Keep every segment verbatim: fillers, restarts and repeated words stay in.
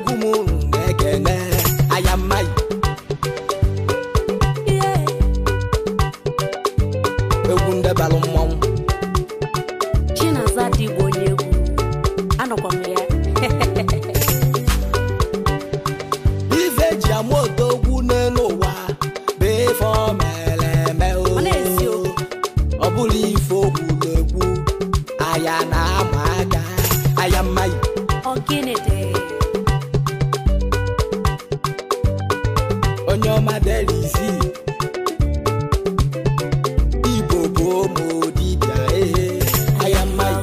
egwu m na-ekene aya mmai egwu ndebalụ mmanwụ Chinaza dị Igbo onye egwu anọkwa m ya ife ji ama odogwu n'elu ụwa bụ ife o mere eme o ọ bụrụ ife okwulegwu aya na-ama aka aya mmai ọgịnịdị onye ọma delisi Igbo bụ ụmụ dibịa ehe aya mmai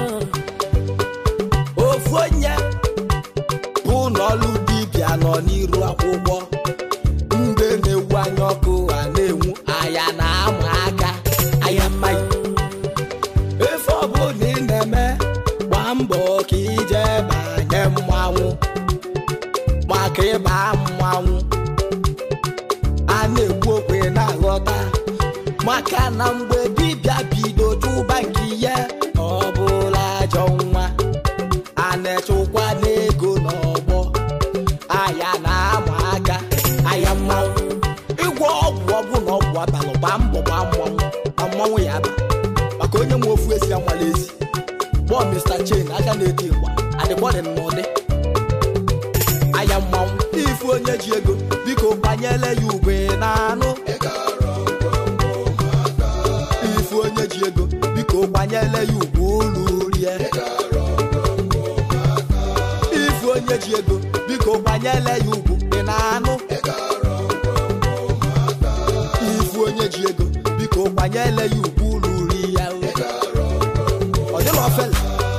ofu onye bụ n'ọlụ dibịa nọ n'iru akwụkwọ ndị na-ewu anya ọkụ ha na-enwu aya na-ama aka aya mmai efe ọbụla ị na-eme gbaa mbọ ka ije banye mmanwụ maka ịba mmanwụ a na-ekwu okwe na-aghọta maka na mgbe dibịa bido tụba nke ihe ọ bụla ajọ nwa a na-echekwa n'ego n'ọgbọ aya na-ama aka aya mmanwụ ịgwọ ọgwụ ọgwụ na ọgwụ abalị gbaa mbọ gbaa mmanwụ ma mmanwụ ya aba maka onye nwe ofu esi anwale ezi kpọọ Mister Chain aka na-eti ịgba adịgbọdị n'ụdị aya mmanwụ ifu onye ji ego biko kwanyele ya ugwe na-anụ ifu onye ji ego biko kwanyele ya ugwe ụlọ rie ifu onye ji ego biko kwanyele ya ugwu ị na-anụ ifu onye ji ego biko kwanyele ya ugwu ụlọ uri ya ọ dịla ofele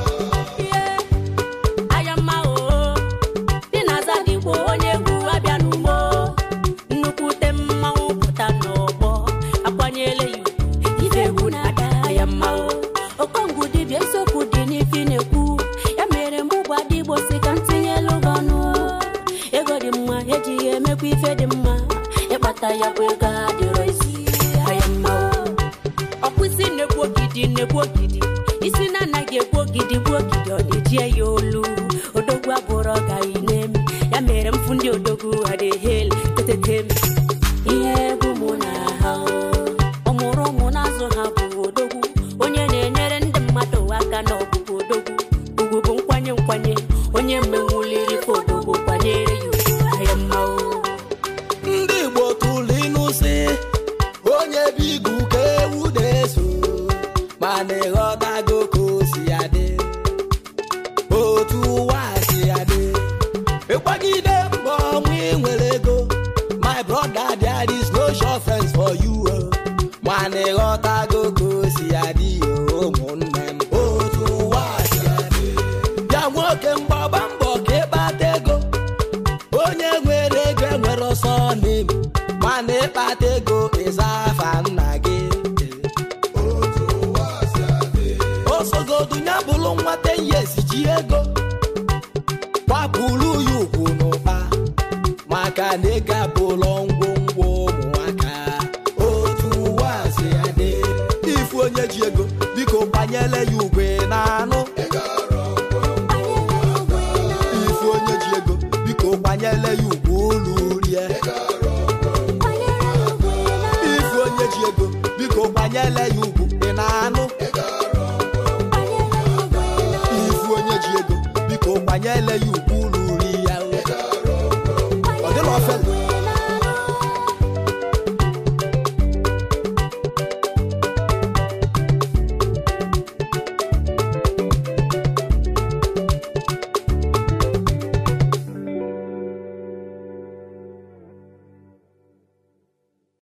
ife dị mma ịkpata ya bụ ego adịrọ isi aya mma ọkwụsị na-egbu ogidi na-egbu ogidi isi na anaghị egbu ogidi gbu ogidi ọ na-eji ya olu odogwu abụrụ ọgaghị na-eme ya mere mfu ndị odogwu adịghị tetete m ihe egwu mụ na ha ọmụrụ ụmụ na-azụ ha bụ odogwu onye na-enyere ndị mmadụ aka na ọbụbụ odogwu ugwu bụ nkwanye nkwanye onye mmenwuliri ka odogwu kwanyere ya aya mma ndị Igbo tụrụ inu si onye bụ igu ka ewu na-eso mana ịghọtago ka o si adị otu ụwa si adị ịkwagide mbọ ọnwụ ị nwere ego my brother there is no sure friends for you mana ịghọtago ka o si adị ụmụnne m otu ụwa si adị bịa nwoke mgbagba mbọ ka ịkpata ego onye nwere ego enwere ọsọ n'ime mana ịkpata ego ịza afa nna gị osogodu ya bụrụ nwata ihe esiji ego gbapụrụ ya ugwu n'ụba maka na ego abụrụ ngwongwo ụmụaka otu ụwa si adị ifu onye ji ego biko kwanyele ya ugwe na-anụ ifu onye ji ego biko kwanyele ya ugwu ụlọ rie ifu onye ji ego biko kwanyele ya ugwu ị na-anụ ifu onye ji ego biko kwanyele ya ugwu